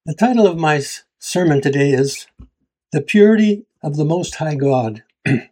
The title of my sermon today is The Purity of the Most High God.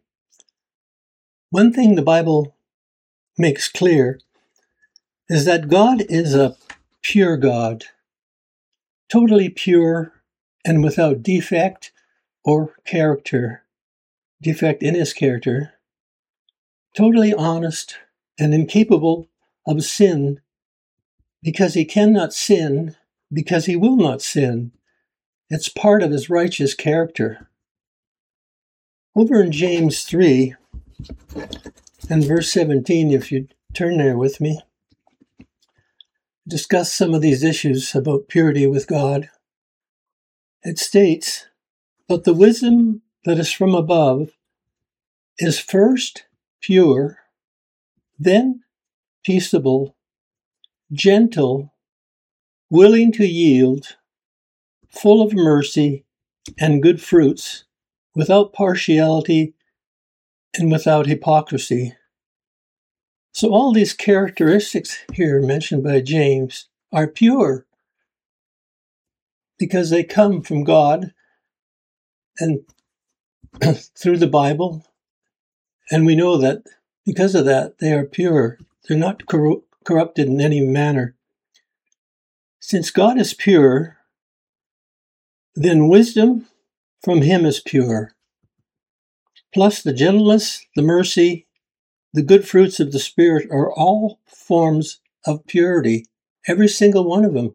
One thing the Bible makes clear is that God is a pure God, totally pure and without defect or defect in his character, totally honest and incapable of sin because he cannot sin, because he will not sin. It's part of his righteous character. Over in James 3 and verse 17, if you turn there with me, discuss some of these issues about purity with God. It states, "But the wisdom that is from above is first pure, then peaceable, gentle, willing to yield, full of mercy and good fruits, without partiality and without hypocrisy." So all these characteristics here mentioned by James are pure because they come from God and through the Bible. And we know that because of that, they are pure. They're not corrupted in any manner. Since God is pure, then wisdom from him is pure. Plus the gentleness, the mercy, the good fruits of the Spirit are all forms of purity. Every single one of them.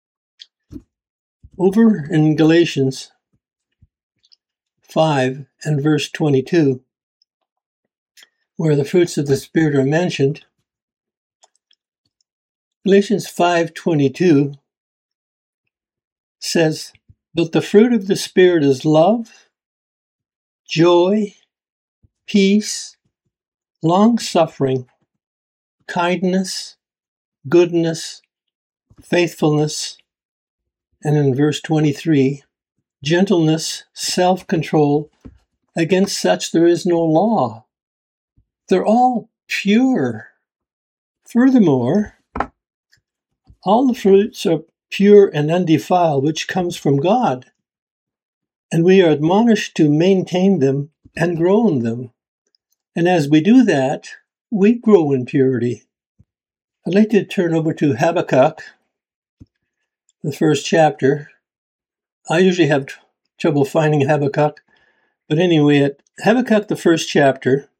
Over in Galatians 5 and verse 22, where the fruits of the Spirit are mentioned, Galatians 5:22 says, "But the fruit of the Spirit is love, joy, peace, long-suffering, kindness, goodness, faithfulness," and in verse 23, "gentleness, self-control. Against such there is no law." They're all pure. Furthermore, all the fruits are pure and undefiled, which comes from God, and we are admonished to maintain them and grow in them. And as we do that, we grow in purity. I'd like to turn over to Habakkuk, the first chapter. I usually have trouble finding Habakkuk, but anyway, at Habakkuk, the first chapter,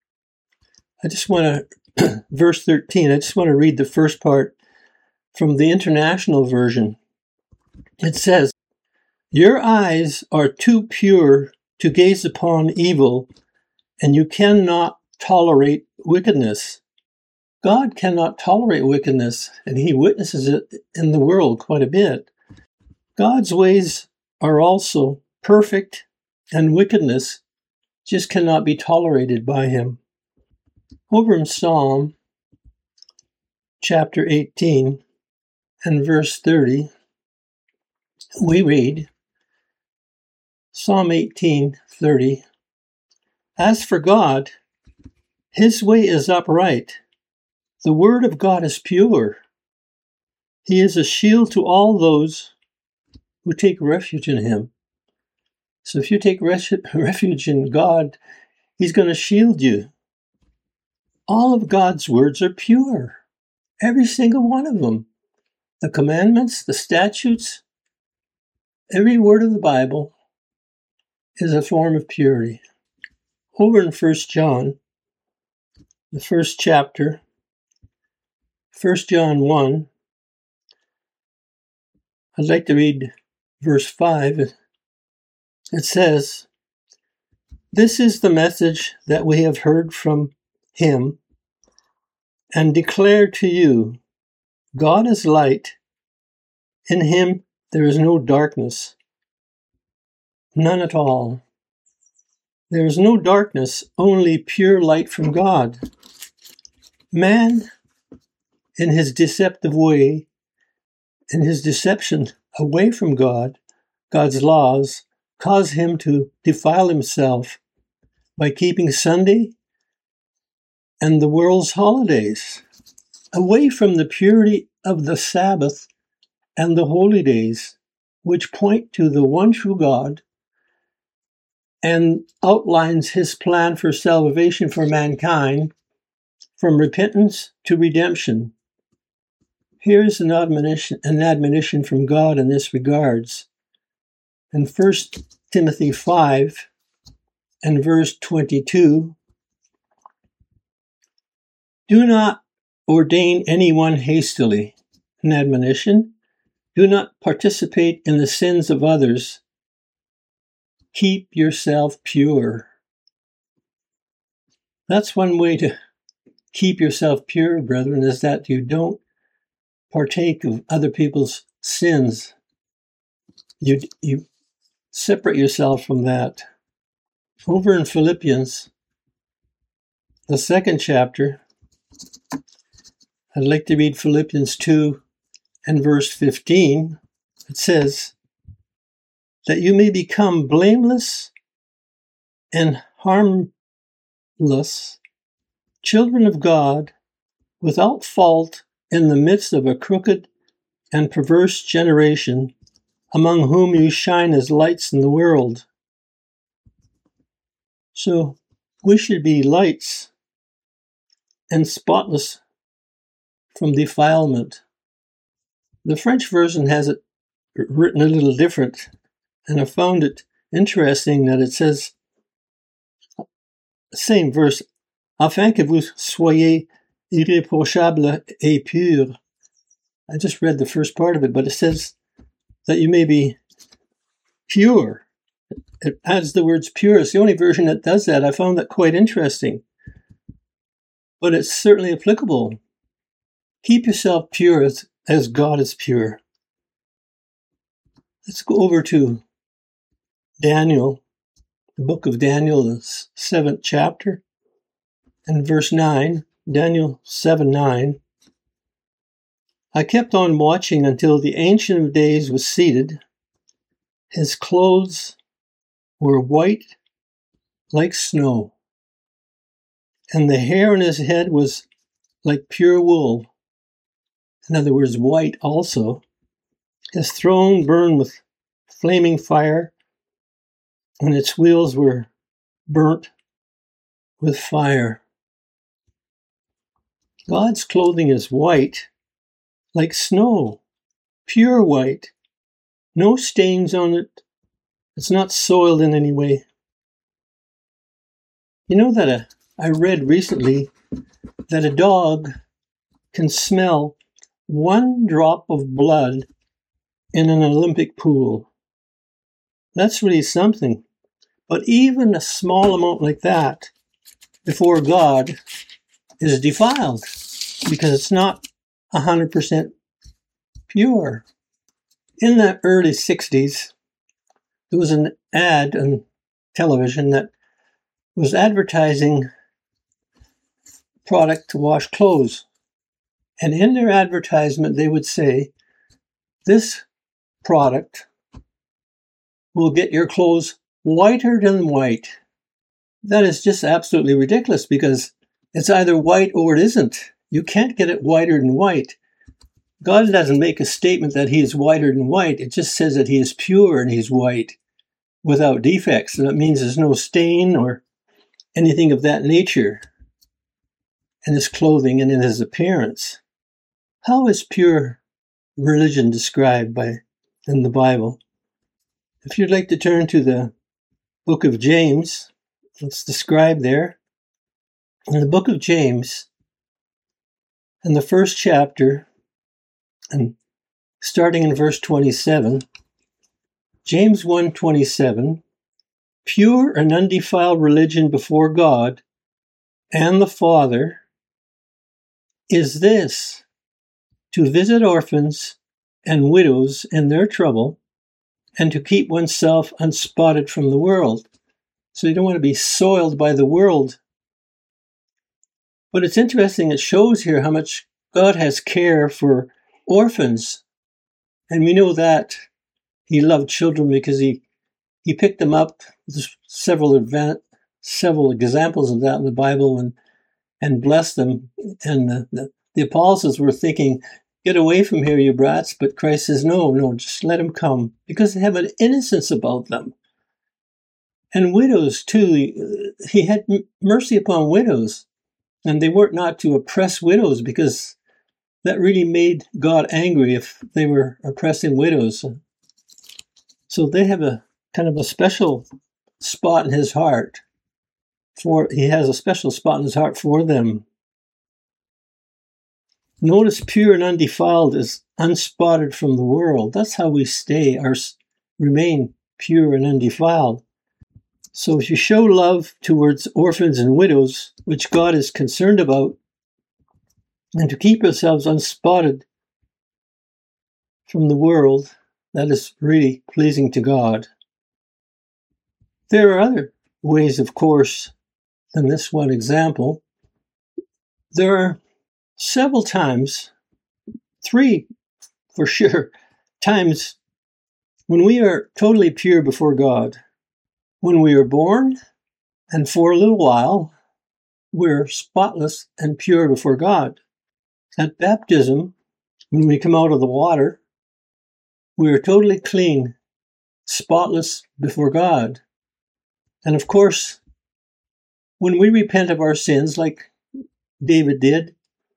I just want to, verse 13, I just want to read the first part from the International Version. It says, "Your eyes are too pure to gaze upon evil, and you cannot tolerate wickedness." God cannot tolerate wickedness, and he witnesses it in the world quite a bit. God's ways are also perfect, and wickedness just cannot be tolerated by him. Over in Psalm chapter 18 and verse 30, we read, Psalm 18:30, "As for God, his way is upright. The word of God is pure. He is a shield to all those who take refuge in him." So if you take refuge in God, he's going to shield you. All of God's words are pure. Every single one of them. The commandments, the statutes, every word of the Bible is a form of purity. Over in 1 John, the first chapter, 1 John 1, I'd like to read verse 5. It says, "This is the message that we have heard from him and declare to you. God is light. In him there is no darkness. None at all. There is no darkness, only pure light from God. Man, in his deceptive way, in his deception away from God, God's laws, cause him to defile himself by keeping Sunday and the world's holidays, away from the purity of the Sabbath and the holy days, which point to the one true God and outlines his plan for salvation for mankind from repentance to redemption. Here's an admonition from God in this regards. In 1 Timothy 5 and verse 22, do not ordain anyone hastily. An admonition. Do not participate in the sins of others. Keep yourself pure. That's one way to keep yourself pure, brethren, is that you don't partake of other people's sins. You separate yourself from that. Over in Philippians, the 2nd chapter, I'd like to read Philippians 2 and verse 15. It says, that you may become blameless and harmless, children of God, without fault in the midst of a crooked and perverse generation, among whom you shine as lights in the world. So we should be lights and spotless from defilement. The French version has it written a little different, and I found it interesting that it says, same verse, afin que vous soyez irréprochables et purs. I just read the first part of it, but it says that you may be pure. It adds the words pure. It's the only version that does that. I found that quite interesting. But it's certainly applicable. Keep yourself pure as God is pure. Let's go over to Daniel, the book of Daniel, the 7th chapter, and verse 9, Daniel 7:9. I kept on watching until the Ancient of Days was seated. His clothes were white like snow, and the hair on his head was like pure wool. In other words, white also. His throne burned with flaming fire, and its wheels were burnt with fire. God's clothing is white, like snow, pure white, no stains on it. It's not soiled in any way. You know that I read recently that a dog can smell one drop of blood in an Olympic pool. That's really something. But even a small amount like that before God is defiled because it's not 100% pure. In the early 60s, there was an ad on television that was advertising product to wash clothes. And in their advertisement, they would say, this product will get your clothes whiter than white. That is just absolutely ridiculous because it's either white or it isn't. You can't get it whiter than white. God doesn't make a statement that he is whiter than white. It just says that he is pure and he's white without defects. And that means there's no stain or anything of that nature in his clothing and in his appearance. How is pure religion described in the Bible? If you'd like to turn to the book of James, it's described there. In the book of James, in the 1st chapter, and starting in verse 27, James 1:27, pure and undefiled religion before God and the Father is this, to visit orphans and widows in their trouble, and to keep oneself unspotted from the world. So you don't want to be soiled by the world. But it's interesting, it shows here how much God has care for orphans. And we know that he loved children because he picked them up. There's several examples of that in the Bible and blessed them. And the apostles were thinking, get away from here, you brats. But Christ says, no, just let them come, because they have an innocence about them. And widows, too. He had mercy upon widows, and they were not to oppress widows, because that really made God angry if they were oppressing widows. So they have a kind of a special spot in his heart. He has a special spot in his heart for them. Notice pure and undefiled is unspotted from the world. That's how we remain pure and undefiled. So if you show love towards orphans and widows, which God is concerned about, and to keep ourselves unspotted from the world, that is really pleasing to God. There are other ways, of course, than this one example. There are several times, 3 for sure, times when we are totally pure before God. When we are born, and for a little while, we're spotless and pure before God. At baptism, when we come out of the water, we are totally clean, spotless before God. And of course, when we repent of our sins, like David did,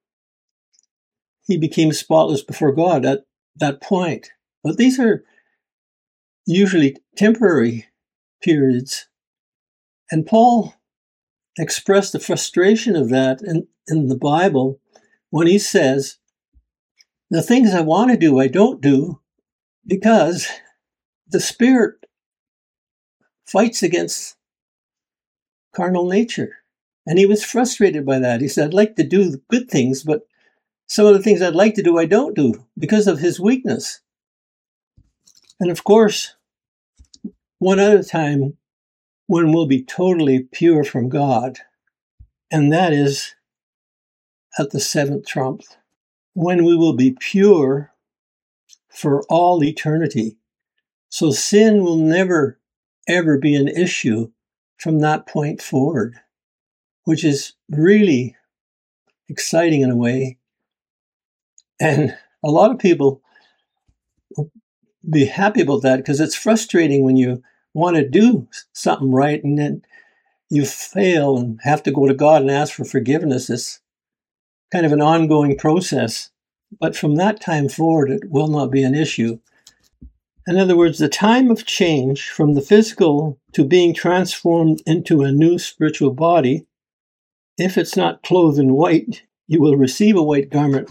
he became spotless before God at that point. But these are usually temporary periods. And Paul expressed the frustration of that in the Bible when he says, the things I want to do, I don't do, because the Spirit fights against carnal nature. And he was frustrated by that. He said, I'd like to do good things, but some of the things I'd like to do, I don't do because of his weakness. And of course, one other time when we'll be totally pure from God, and that is at the 7th trump, when we will be pure for all eternity. So sin will never, ever be an issue from that point forward, which is really exciting in a way. And a lot of people will be happy about that, because it's frustrating when you want to do something right and then you fail and have to go to God and ask for forgiveness. It's kind of an ongoing process. But from that time forward, it will not be an issue. In other words, the time of change from the physical to being transformed into a new spiritual body, if it's not clothed in white, you will receive a white garment.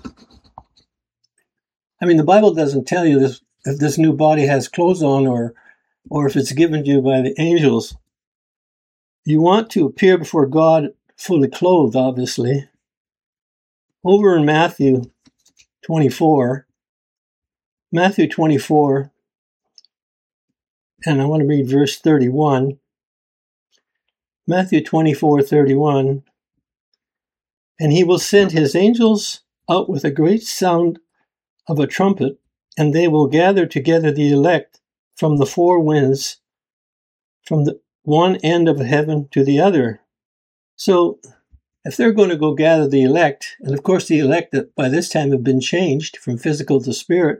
I mean, the Bible doesn't tell you this, if this new body has clothes on or if it's given to you by the angels. You want to appear before God fully clothed, obviously. Over in Matthew 24, and I want to read verse 31. Matthew 24:31. And he will send his angels out with a great sound of a trumpet, and they will gather together the elect from the 4 winds, from the one end of heaven to the other. So, if they're going to go gather the elect, and of course the elect that by this time have been changed from physical to spirit,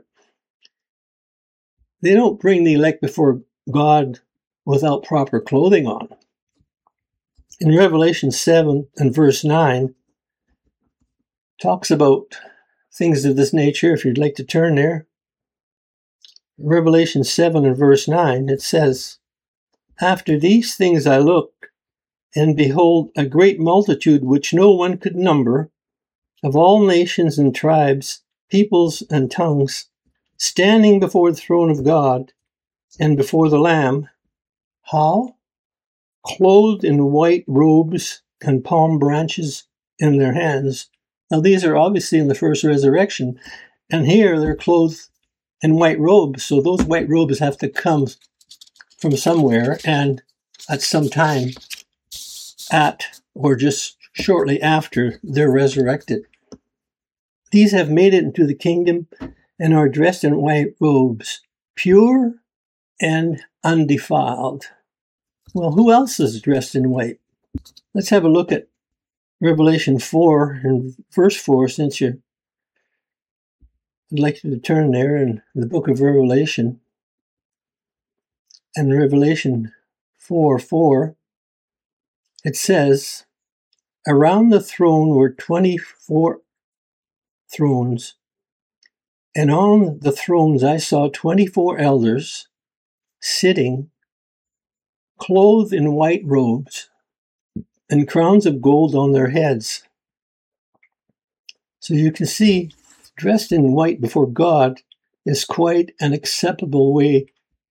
they don't bring the elect before God without proper clothing on. In Revelation 7 and verse 9, talks about things of this nature, if you'd like to turn there. Revelation 7 and verse 9, it says, After these things I looked, and behold, a great multitude which no one could number, of all nations and tribes, peoples and tongues, standing before the throne of God and before the Lamb. How? Clothed in white robes and palm branches in their hands. Now these are obviously in the first resurrection, and here they're clothed in white robes, so those white robes have to come from somewhere, and at some time or just shortly after they're resurrected. These have made it into the kingdom and are dressed in white robes, pure and undefiled. Well, who else is dressed in white? Let's have a look at Revelation 4 and verse 4, since you're I'd like you to turn there in the book of Revelation. And Revelation 4:4, it says, around the throne were 24 thrones, and on the thrones I saw 24 elders sitting, clothed in white robes, and crowns of gold on their heads. So you can see, dressed in white before God is quite an acceptable way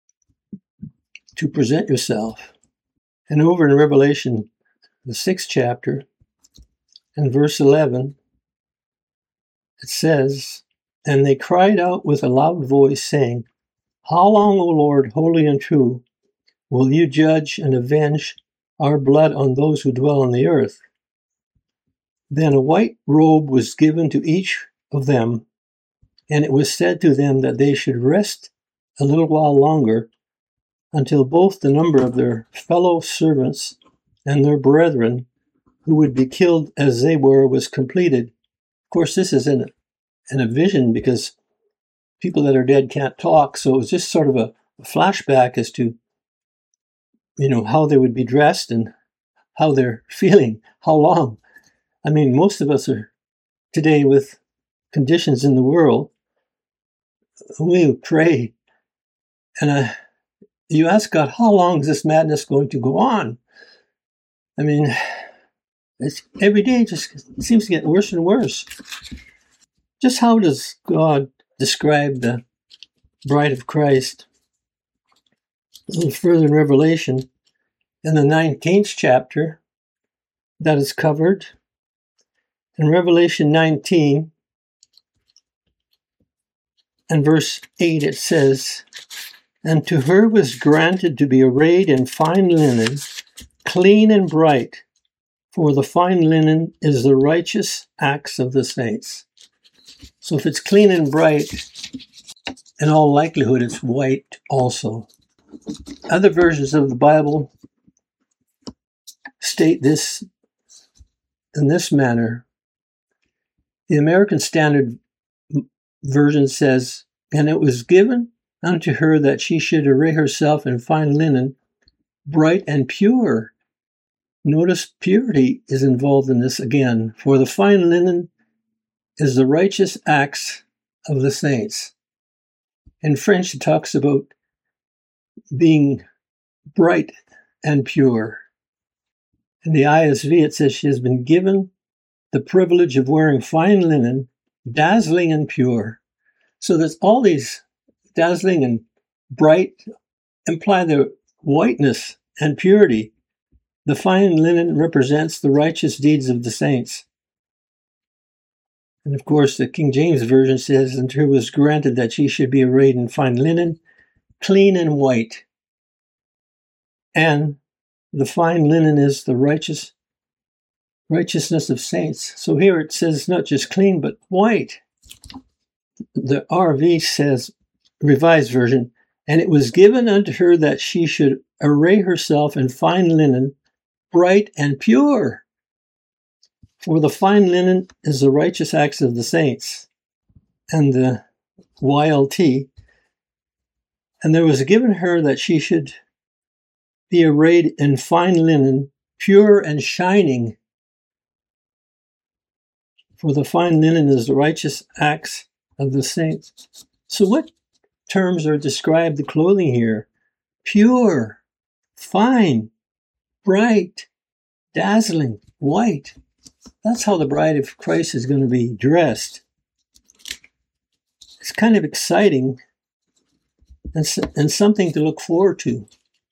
to present yourself. And over in Revelation, the 6th chapter, and verse 11, it says, and they cried out with a loud voice, saying, how long, O Lord, holy and true, will you judge and avenge our blood on those who dwell on the earth? Then a white robe was given to each of them, and it was said to them that they should rest a little while longer, until both the number of their fellow servants and their brethren who would be killed as they were was completed. Of course, this is in a vision, because people that are dead can't talk, so it was just sort of a flashback as to, how they would be dressed and how they're feeling, how long. I mean, most of us are today with conditions in the world. We pray, and you ask God, how long is this madness going to go on? I mean, it's every day just seems to get worse and worse. Just how does God describe the bride of Christ? A little further in Revelation, in the 19th chapter, that is covered. In Revelation 19 and verse 8, it says, and to her was granted to be arrayed in fine linen, clean and bright, for the fine linen is the righteous acts of the saints. So if it's clean and bright, in all likelihood it's white also. Other versions of the Bible state this in this manner. The American Standard Version says, and it was given unto her that she should array herself in fine linen, bright and pure. Notice purity is involved in this again. For the fine linen is the righteous acts of the saints. In French, it talks about being bright and pure. In the ISV, it says she has been given the privilege of wearing fine linen, dazzling and pure. So there's all these dazzling and bright imply the whiteness and purity. The fine linen represents the righteous deeds of the saints. And of course, the King James Version says, and her was granted that she should be arrayed in fine linen, clean and white. And the fine linen is the righteousness of saints. So here it says not just clean, but white. The RV says, Revised Version, and it was given unto her that she should array herself in fine linen, bright and pure. For the fine linen is the righteous acts of the saints. And the YLT, and there was given her that she should be arrayed in fine linen, pure and shining. For the fine linen is the righteous acts of the saints. So what terms are described the clothing here? Pure, fine, bright, dazzling, white. That's how the bride of Christ is going to be dressed. It's kind of exciting and something to look forward to.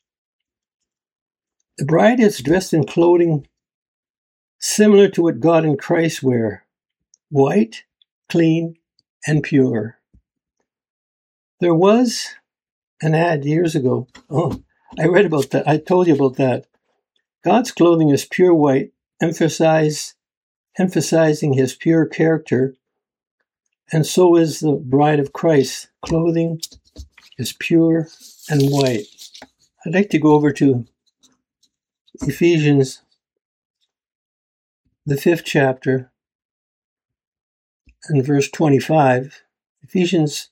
The bride is dressed in clothing similar to what God and Christ wear: white, clean, and pure. There was an ad years ago. Oh, I read about that. I told you about that. God's clothing is pure white, emphasizing his pure character, and so is the bride of Christ. Clothing is pure and white. I'd like to go over to Ephesians, the 5th chapter, and verse 25. Ephesians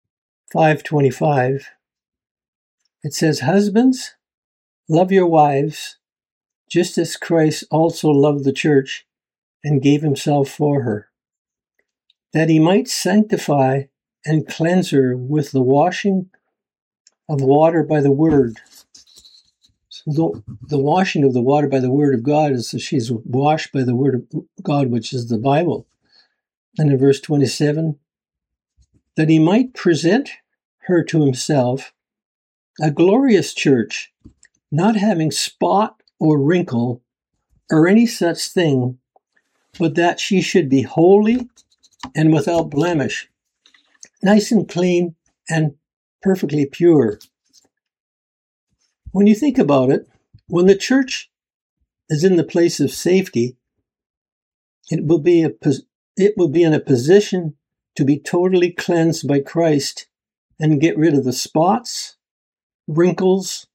5:25, it says, "Husbands, love your wives, just as Christ also loved the church and gave himself for her, that he might sanctify and cleanse her with the washing of water by the word." So the washing of the water by the word of God is that she's washed by the word of God, which is the Bible. And in verse 27, that he might present her to himself a glorious church, not having spot or wrinkle or any such thing, but that she should be holy and without blemish, nice and clean and perfectly pure. When you think about it, when the church is in the place of safety, it will be in a position to be totally cleansed by Christ and get rid of the spots, wrinkles,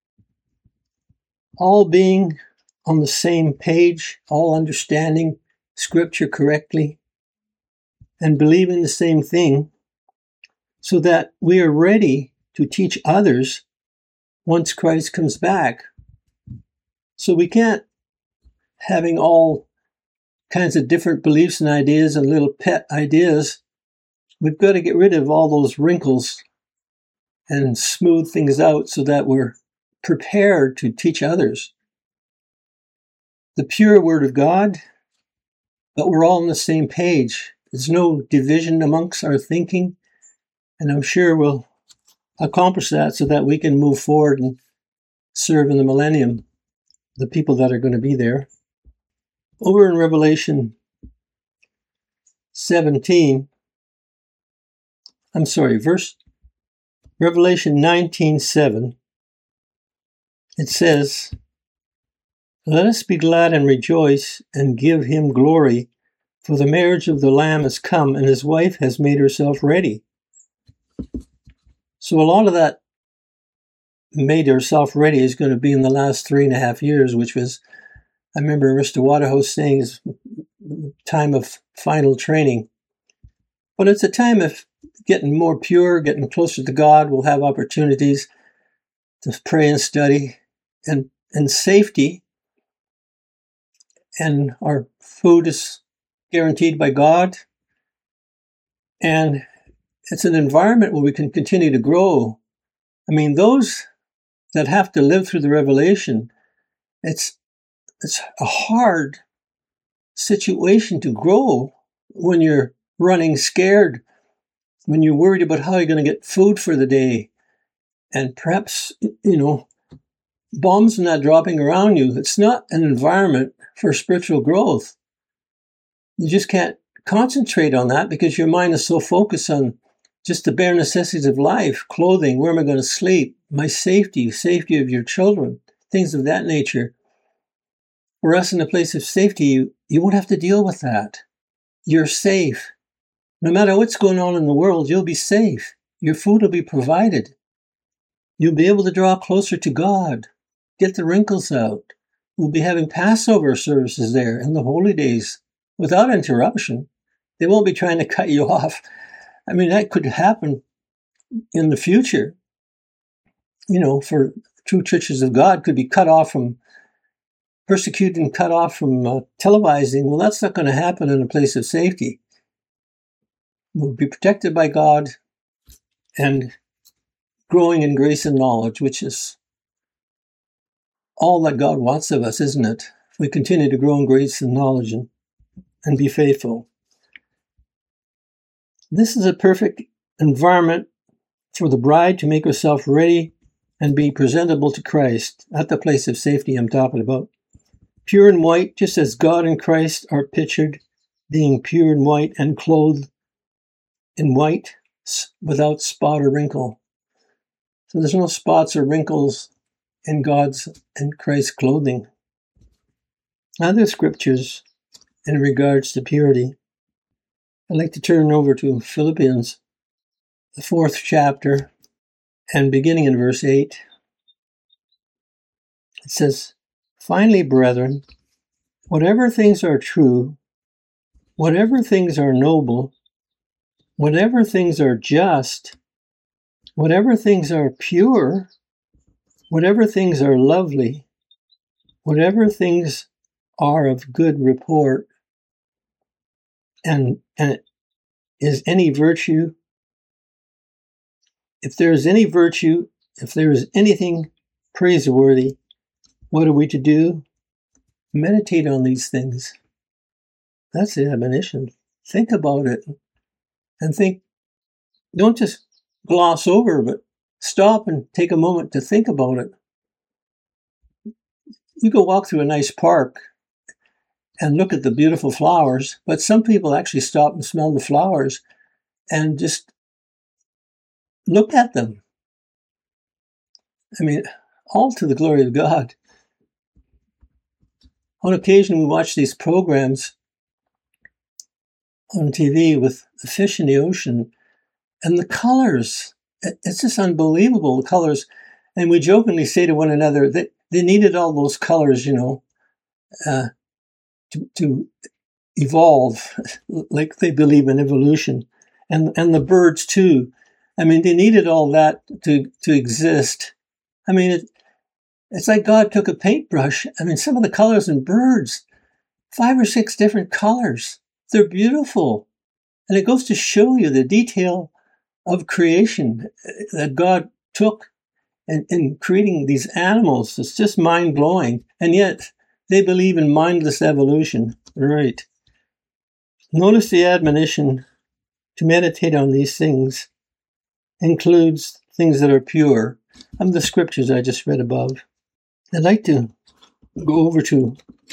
all being on the same page, all understanding Scripture correctly and believing the same thing, so that we are ready to teach others once Christ comes back. So we can't having all kinds of different beliefs and ideas and little pet ideas. We've got to get rid of all those wrinkles and smooth things out so that we're prepared to teach others the pure Word of God, but we're all on the same page. There's no division amongst our thinking, and I'm sure we'll accomplish that so that we can move forward and serve in the millennium, the people that are going to be there. Over in Revelation 19:7, it says, "Let us be glad and rejoice and give him glory, for the marriage of the Lamb has come, and his wife has made herself ready." So a lot of that made herself ready is going to be in the last 3.5 years, which was, I remember Mr. Waterhouse saying, is time of final training. But it's a time of getting more pure, getting closer to God. We'll have opportunities to pray and study and safety. And our food is guaranteed by God. And it's an environment where we can continue to grow. I mean, those that have to live through the revelation, it's a hard situation to grow when you're running scared, when you're worried about how you're going to get food for the day, and perhaps, bombs are not dropping around you. It's not an environment for spiritual growth. You just can't concentrate on that because your mind is so focused on just the bare necessities of life, clothing, where am I going to sleep, my safety of your children, things of that nature. For us in a place of safety, you won't have to deal with that. You're safe. No matter what's going on in the world, you'll be safe. Your food will be provided. You'll be able to draw closer to God, get the wrinkles out. We'll be having Passover services there and the holy days without interruption. They won't be trying to cut you off. I mean, that could happen in the future. For true churches of God could be cut off from, persecuted and cut off from televising. Well, that's not going to happen in a place of safety. We'll be protected by God and growing in grace and knowledge, which is all that God wants of us, isn't it? If we continue to grow in grace and knowledge and be faithful. This is a perfect environment for the bride to make herself ready and be presentable to Christ at the place of safety I'm talking about. Pure and white, just as God and Christ are pictured, being pure and white and clothed in white without spot or wrinkle. So there's no spots or wrinkles in God's and Christ's clothing. Other scriptures in regards to purity. I'd like to turn over to Philippians, the 4th chapter, and beginning in verse 8. It says, "Finally, brethren, whatever things are true, whatever things are noble, whatever things are just, whatever things are pure, whatever things are lovely, whatever things are of good report, and is any virtue, if there is any virtue, if there is anything praiseworthy, what are we to do? Meditate on these things. That's the admonition. Think about it and think. Don't just gloss over, but stop and take a moment to think about it. You go walk through a nice park and look at the beautiful flowers, but some people actually stop and smell the flowers and just look at them. I mean, all to the glory of God. On occasion, we watch these programs on TV with the fish in the ocean and the colors. It's just unbelievable, the colors. And we jokingly say to one another that they needed all those colors, to evolve, like they believe in evolution. And the birds too. I mean, they needed all that to exist. I mean, it's like God took a paintbrush. I mean, some of the colors in birds, 5 or 6 different colors. They're beautiful. And it goes to show you the detail of creation that God took in creating these animals. It's just mind-blowing. And yet, they believe in mindless evolution. Right. Notice the admonition to meditate on these things includes things that are pure. Of the scriptures I just read above. I'd like to go over to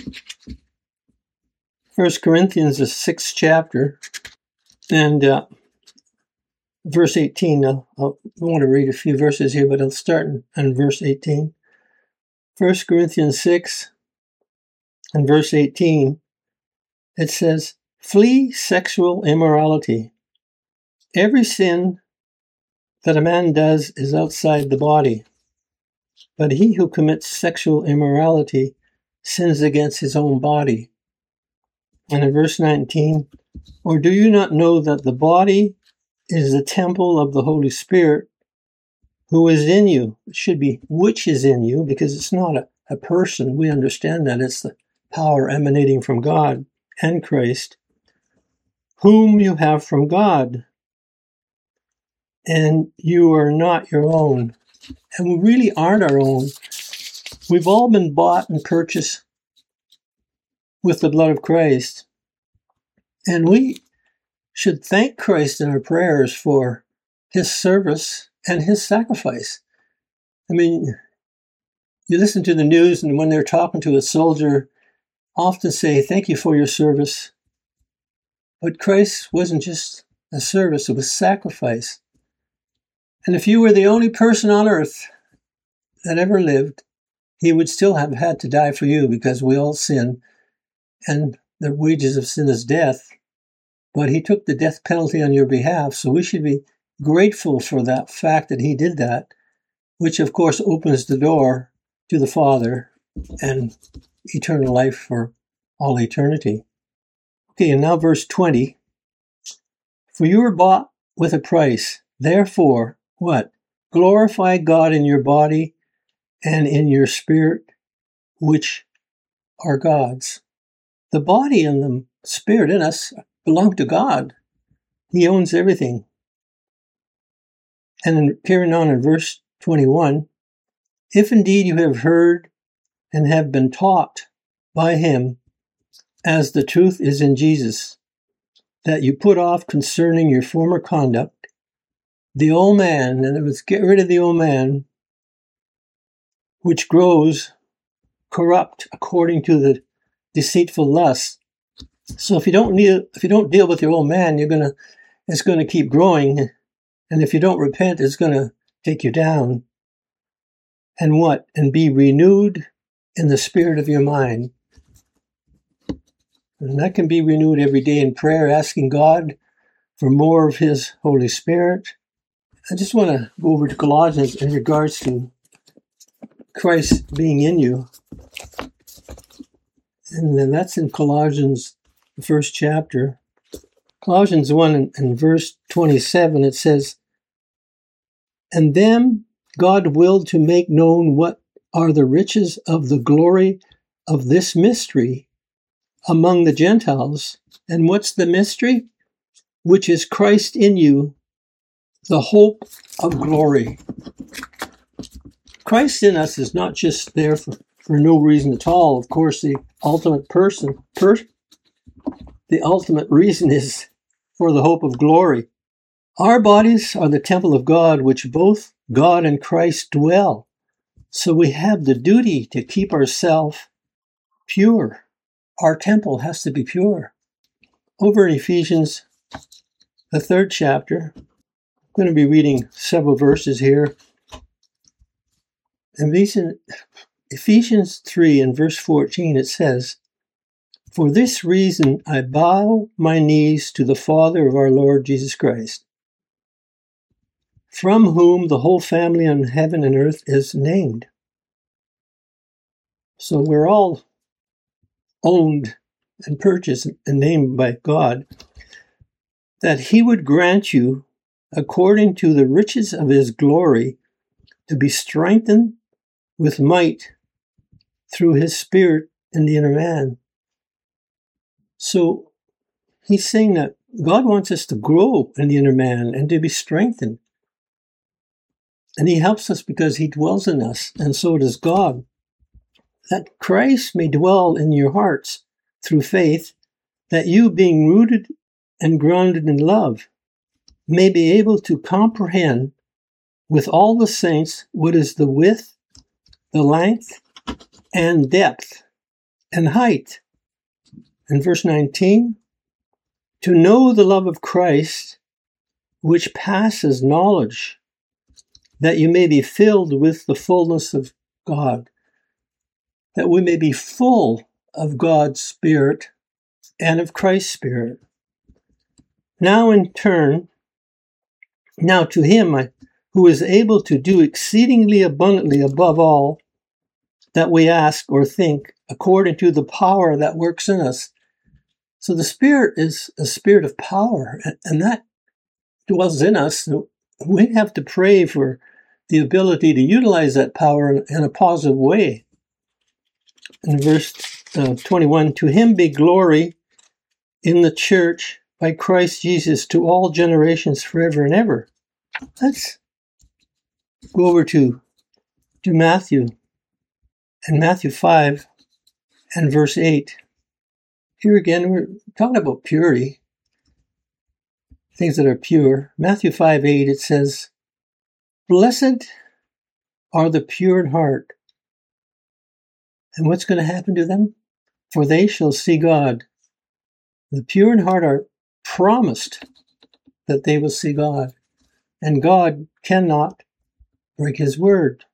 1 Corinthians, the 6th chapter, and verse 18. I want to read a few verses here, but I'll start in verse 18. 1 Corinthians 6 and verse 18, it says, "Flee sexual immorality. Every sin that a man does is outside the body, but he who commits sexual immorality sins against his own body." And in verse 19, "Or do you not know that the body is the temple of the Holy Spirit who is in you?" It should be which is in you, because it's not a person. We understand that. It's the power emanating from God and Christ, "whom you have from God, and you are not your own." And we really aren't our own. We've all been bought and purchased with the blood of Christ. And we should thank Christ in our prayers for his service and his sacrifice. I mean, you listen to the news, and when they're talking to a soldier, often say, "Thank you for your service." But Christ wasn't just a service, it was sacrifice. And if you were the only person on earth that ever lived, he would still have had to die for you, because we all sin, and the wages of sin is death. But he took the death penalty on your behalf, so we should be grateful for that fact that he did that, which of course opens the door to the Father and eternal life for all eternity. Okay, and now verse 20. "For you were bought with a price. Therefore," what? "Glorify God in your body and in your spirit, which are God's." The body and the spirit in us belong to God. He owns everything. And then carrying on in verse 21, "If indeed you have heard and have been taught by him, as the truth is in Jesus, that you put off concerning your former conduct, the old man," in other words, get rid of the old man, "which grows corrupt according to the deceitful lust." So if you don't deal with your old man, it's gonna keep growing, and if you don't repent, it's gonna take you down. "And what? And be renewed in the spirit of your mind." And that can be renewed every day in prayer, asking God for more of his Holy Spirit. I just want to go over to Colossians in regards to Christ being in you. And then that's in Colossians, the 1st chapter. Colossians 1 and verse 27, it says, "And them God willed to make known what are the riches of the glory of this mystery among the Gentiles." And what's the mystery? "Which is Christ in you, the hope of glory." Christ in us is not just there for no reason at all. Of course, the ultimate the ultimate reason is for the hope of glory. Our bodies are the temple of God, which both God and Christ dwell. So we have the duty to keep ourselves pure. Our temple has to be pure. Over in Ephesians, the 3rd chapter, I'm going to be reading several verses here. In Ephesians 3 and verse 14, it says, "For this reason I bow my knees to the Father of our Lord Jesus Christ, from whom the whole family in heaven and earth is named." So we're all owned and purchased and named by God, "that he would grant you, according to the riches of his glory, to be strengthened with might through his Spirit in the inner man." So he's saying that God wants us to grow in the inner man and to be strengthened. And he helps us because he dwells in us, and so does God. That Christ may dwell in your hearts through faith, that you, being rooted and grounded in love, may be able to comprehend with all the saints what is the width, the length, and depth, and height. In verse 19, "To know the love of Christ, which passes knowledge, that you may be filled with the fullness of God." That we may be full of God's Spirit and of Christ's Spirit. Now to him who is able to do exceedingly abundantly above all that we ask or think, according to the power that works in us. So the Spirit is a spirit of power, and that dwells in us. We have to pray for the ability to utilize that power in a positive way. In verse 21, "To him be glory in the church by Christ Jesus to all generations forever and ever." Let's go over to Matthew, and Matthew 5 and verse 8. Here again, we're talking about purity, things that are pure. Matthew 5:8, it says, "Blessed are the pure in heart." And what's going to happen to them? "For they shall see God." The pure in heart are promised that they will see God. And God cannot break his word.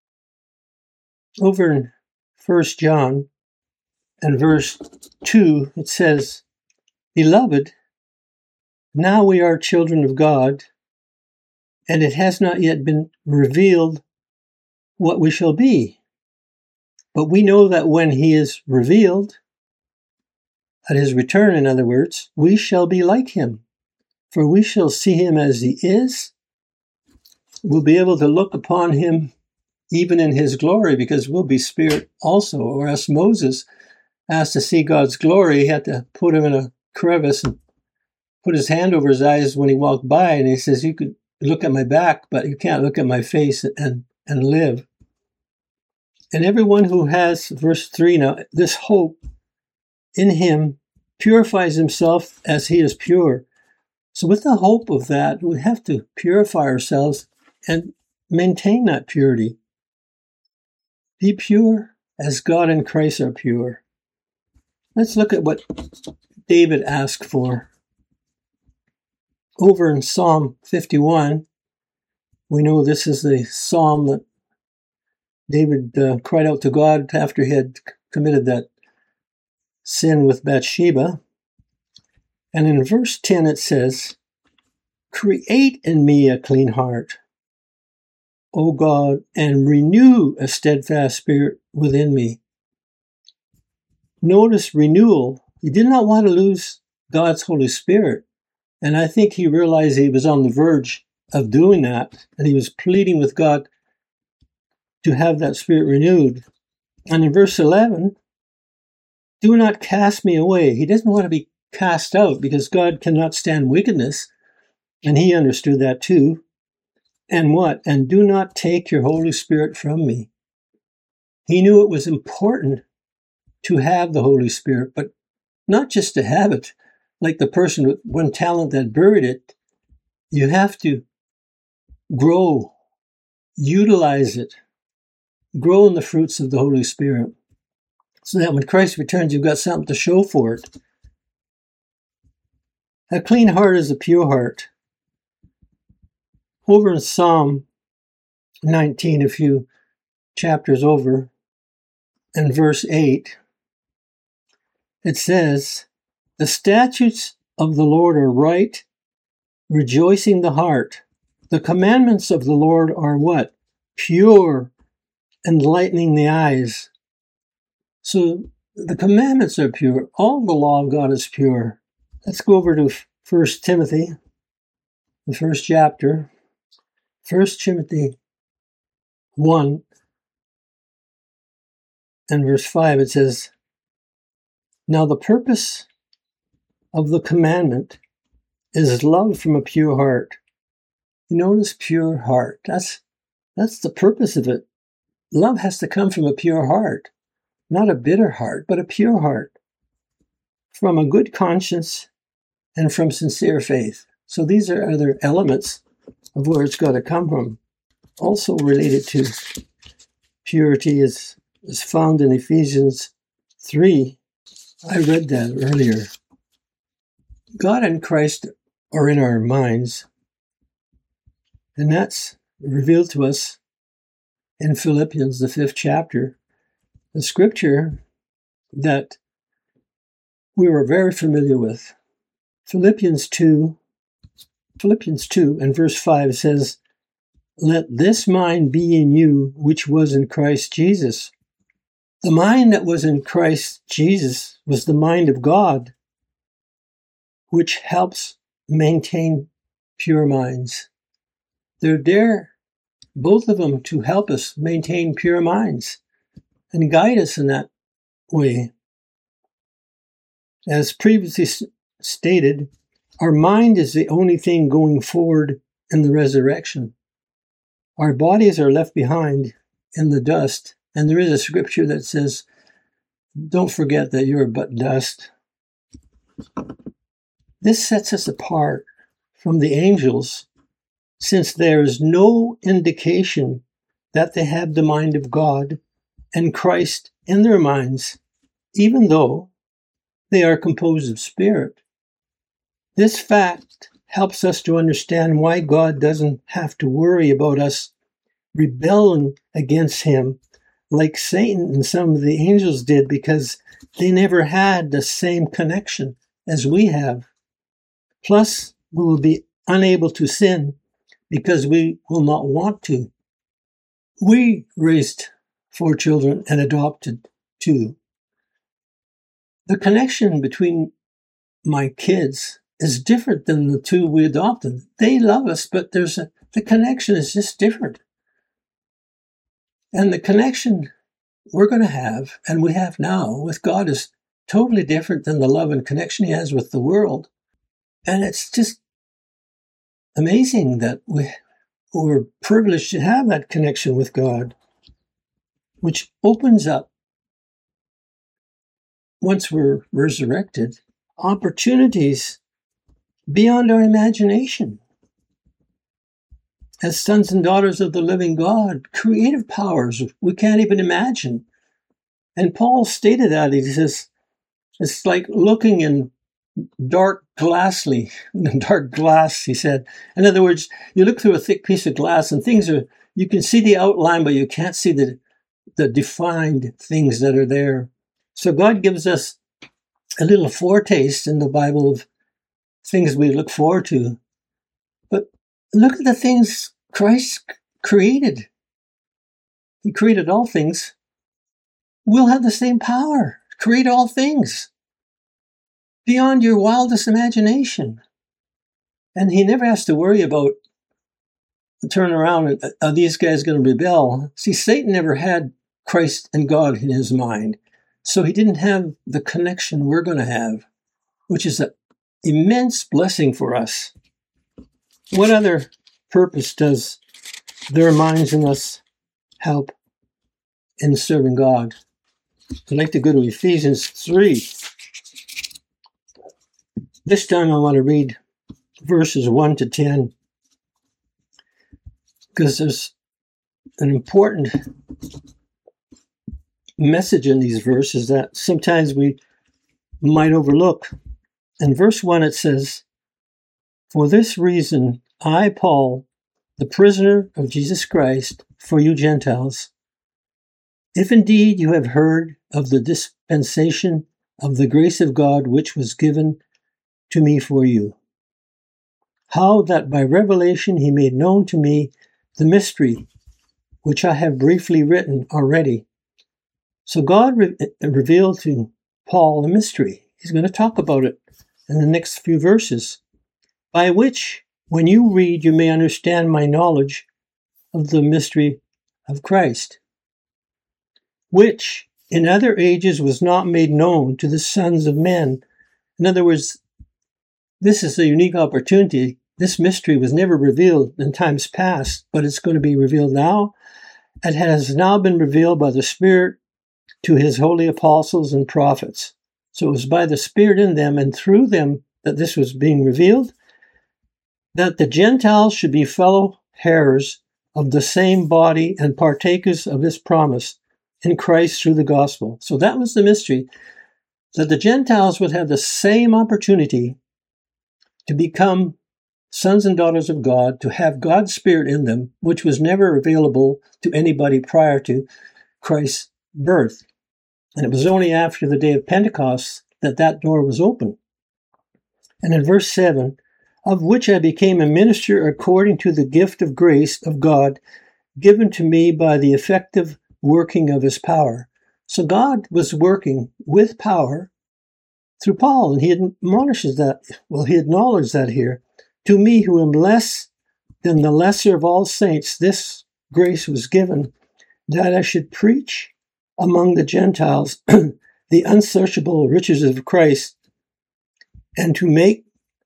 Over in 1 John and verse 2, it says, "Beloved, now we are children of God, and it has not yet been revealed what we shall be. But we know that when he is revealed, at his return, in other words, we shall be like him, for we shall see him as he is." We'll be able to look upon him even in his glory, because we'll be spirit also. Or as Moses asked to see God's glory, he had to put him in a crevice and put his hand over his eyes when he walked by, and he says, "You could look at my back, but you can't look at my face and live." And everyone who has, verse 3 now, this hope in him purifies himself as he is pure. So with the hope of that, we have to purify ourselves and maintain that purity. Be pure as God and Christ are pure. Let's look at what David asked for. Over in Psalm 51, we know this is the psalm that David cried out to God after he had committed that sin with Bathsheba. And in verse 10 it says, "Create in me a clean heart, O God, and renew a steadfast spirit within me." Notice renewal. He did not want to lose God's Holy Spirit. And I think he realized he was on the verge of doing that, and he was pleading with God to have that spirit renewed. And in verse 11, do not cast me away. He doesn't want to be cast out because God cannot stand wickedness. And he understood that too. And what? And do not take your Holy Spirit from me. He knew it was important to have the Holy Spirit, but not just to have it, like the person with one talent that buried it. You have to grow, utilize it, grow in the fruits of the Holy Spirit, so that when Christ returns, you've got something to show for it. A clean heart is a pure heart. Over in Psalm 19, a few chapters over, and verse 8, it says, the statutes of the Lord are right, rejoicing the heart. The commandments of the Lord are what? Pure, enlightening the eyes. So the commandments are pure. All the law of God is pure. Let's go over to 1 Timothy, the first chapter. 1 Timothy 1 and verse 5, it says, now the purpose of the commandment is love from a pure heart. You notice pure heart. That's the purpose of it. Love has to come from a pure heart, not a bitter heart, but a pure heart, from a good conscience and from sincere faith. So these are other elements of where it's got to come from. Also related to purity is found in Ephesians 3. I read that earlier. God and Christ are in our minds, and that's revealed to us in Philippians, the 5th chapter, the scripture that we were very familiar with. Philippians 2 and verse 5 says, let this mind be in you, which was in Christ Jesus. The mind that was in Christ Jesus was the mind of God, which helps maintain pure minds. They're there, both of them, to help us maintain pure minds and guide us in that way. As previously stated, our mind is the only thing going forward in the resurrection. Our bodies are left behind in the dust, and there is a scripture that says, don't forget that you're but dust. This sets us apart from the angels, since there is no indication that they have the mind of God and Christ in their minds, even though they are composed of spirit. This fact helps us to understand why God doesn't have to worry about us rebelling against him like Satan and some of the angels did, because they never had the same connection as we have. Plus, we will be unable to sin because we will not want to. We raised 4 children and adopted 2. The connection between my kids is different than the 2 we adopted. They love us, but the connection is just different. And the connection we're going to have, and we have now, with God is totally different than the love and connection he has with the world. And it's just amazing that we're privileged to have that connection with God, which opens up, once we're resurrected, opportunities beyond our imagination. As sons and daughters of the living God, creative powers we can't even imagine. And Paul stated that. He says, it's like looking in dark glass, he said. In other words, you look through a thick piece of glass and you can see the outline, but you can't see the defined things that are there. So God gives us a little foretaste in the Bible of things we look forward to. But look at the things Christ created. He created all things. We'll have the same power to create all things beyond your wildest imagination. And he never has to worry about turn around and are these guys going to rebel? See, Satan never had Christ and God in his mind. So he didn't have the connection we're going to have, which is an immense blessing for us. What other purpose does their minds in us help in serving God? I'd like to go to Ephesians 3. This time I want to read verses 1 to 10 because there's an important message in these verses that sometimes we might overlook. In verse 1 it says, "For this reason I, Paul, the prisoner of Jesus Christ, for you Gentiles, if indeed you have heard of the dispensation of the grace of God which was given to me for you, how that by revelation he made known to me the mystery which I have briefly written already." So God revealed to Paul a mystery. He's going to talk about it in the next few verses, by which, when you read, you may understand my knowledge of the mystery of Christ, which in other ages was not made known to the sons of men. In other words, this is a unique opportunity. This mystery was never revealed in times past, but it's going to be revealed now. It has now been revealed by the Spirit to his holy apostles and prophets. So it was by the Spirit in them and through them that this was being revealed, that the Gentiles should be fellow heirs of the same body and partakers of this promise in Christ through the gospel. So that was the mystery, that the Gentiles would have the same opportunity to become sons and daughters of God, to have God's Spirit in them, which was never available to anybody prior to Christ's birth. And it was only after the day of Pentecost that that door was open. And in verse 7, "Of which I became a minister according to the gift of grace of God given to me by the effective working of his power." So God was working with power through Paul, and he admonishes that, he acknowledged that here. "To me, who am less than the lesser of all saints, this grace was given, that I should preach among the Gentiles the unsearchable riches of Christ, and to make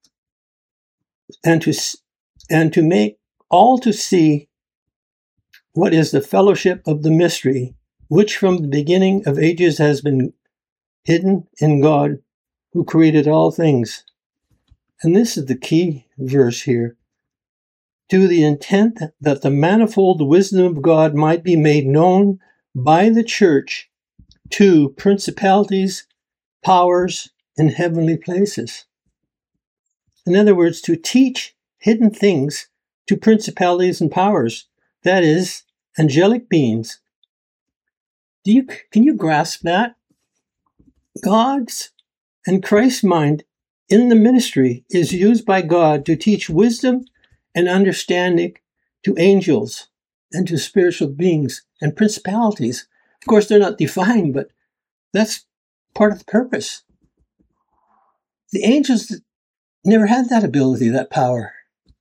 all to see what is the fellowship of the mystery, which from the beginning of ages has been hidden in God, who created all things." And this is the key verse here. "To the intent that the manifold wisdom of God might be made known by the church to principalities, powers in heavenly places." In other words, to teach hidden things to principalities and powers, that is, angelic beings. Can you grasp that? God's and Christ's mind in the ministry is used by God to teach wisdom and understanding to angels and to spiritual beings and principalities. Of course, they're not defined, but that's part of the purpose. The angels never had that ability, that power,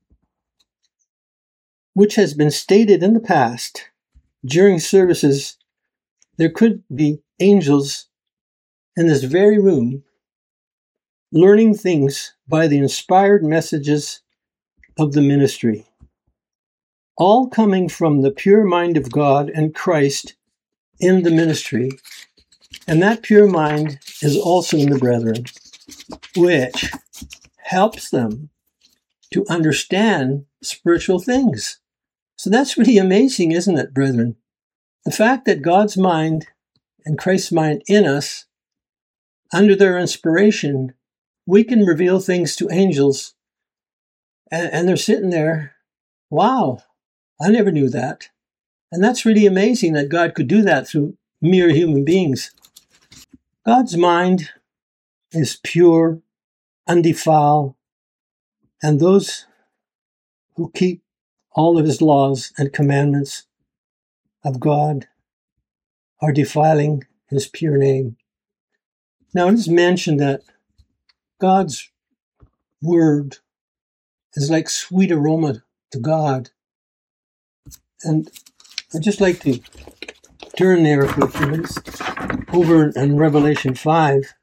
which has been stated in the past. During services, there could be angels in this very room learning things by the inspired messages of the ministry, all coming from the pure mind of God and Christ in the ministry. And that pure mind is also in the brethren, which helps them to understand spiritual things. So that's really amazing, isn't it, brethren? The fact that God's mind and Christ's mind in us, under their inspiration, we can reveal things to angels, and they're sitting there, wow, I never knew that. And that's really amazing that God could do that through mere human beings. God's mind is pure, undefiled, and those who keep all of his laws and commandments of God are defiling his pure name. Now it is mentioned that God's word is like sweet aroma to God. And I'd just like to turn there for a few minutes over in Revelation 5.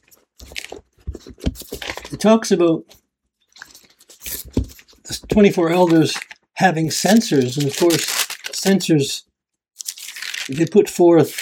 It talks about the 24 elders having censers, and of course, censers, they put forth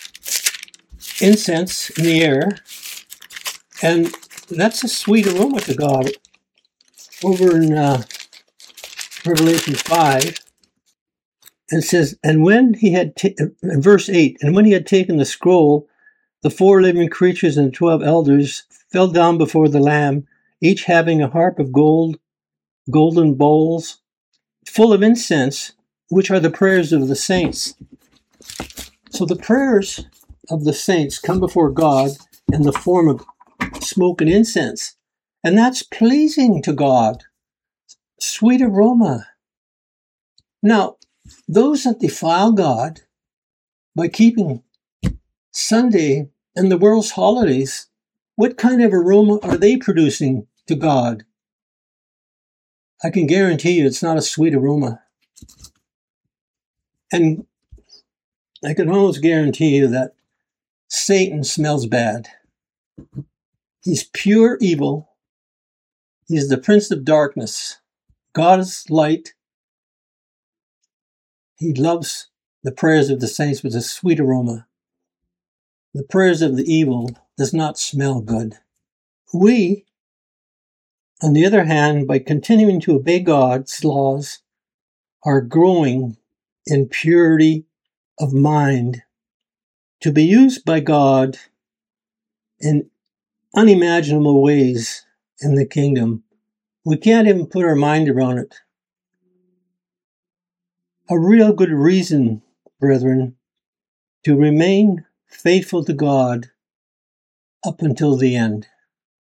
incense in the air, and that's a sweet aroma to God. Over in Revelation 5, it says, and when he had, in verse 8, and when he had taken the scroll, the 4 living creatures and the 12 elders fell down before the Lamb, each having a harp of gold, golden bowls, full of incense, which are the prayers of the saints. So the prayers of the saints come before God in the form of smoke and incense. And that's pleasing to God. Sweet aroma. Now, those that defile God by keeping Sunday and the world's holidays, what kind of aroma are they producing to God? I can guarantee you it's not a sweet aroma. And I can almost guarantee you that Satan smells bad. He's pure evil. He's the prince of darkness. God is light. He loves the prayers of the saints with a sweet aroma. The prayers of the evil does not smell good. We, on the other hand, by continuing to obey God's laws, are growing in purity of mind to be used by God in unimaginable ways in the kingdom. We can't even put our mind around it. A real good reason, brethren, to remain faithful to God up until the end.